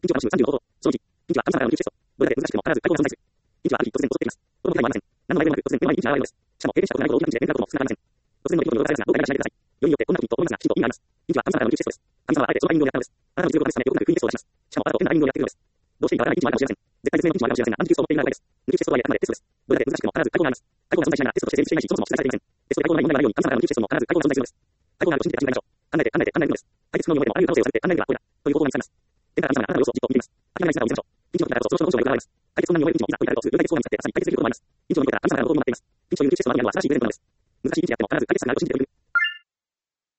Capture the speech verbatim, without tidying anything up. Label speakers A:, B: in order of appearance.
A: 緊急話さんじゅうの方法、そのいち、緊急は神様からのリクエスト、どれだけ難しくても必ず回答が存在する。緊急はある日突然襲ってきます。この問題もありません。何の前でもなく突然目の前に緊急が現れます。しかも経験したことないことを大きな事例になることも少なくありません。突然の出来事に驚かされますが、どうか理解しないでください。よりによってこんなことにと思いますが、きちんと意味があります。緊急は神様からのリクエストです。神様はあえてそのタイミングを狙ったのです。あなたの実力を試すためよくなくクイーンテストを出します。しかもあなたと変なタイミングをやっているのです。どうしていいかわからない緊急もあるかもしれません。絶対絶命の緊急もあるかもしれませんが、あの技術を持っていない場合です。抜きテストとはいえあくまでテストです。どれだけ難しくても必ず回答があります。回答が存在しないならテストとして成立していないし、そもそも出題されていません。テストで回答のない問題がないように、神様からの抜きテストも必ず回答が存在するのです。回答があると信じて信じましょう。考えて考えて考えるのです。解決不能に思えてもあらゆる可能性をされて考えるのがこれだ。という方法が見つかります。天から神様があなたの様子をじっと見ています。諦めない姿を見せましょう。緊急の時だからこそ、その症状が伺われます。解決困難に思えるうちもいざという時という具体的相談に使って、まさに解決できることもあります。緊急の時から神様からの方法も待っています。緊急のリクエストの前には新しいプレゼントなのです。難しい日時であっても必ず解決策があると信じて取り組む。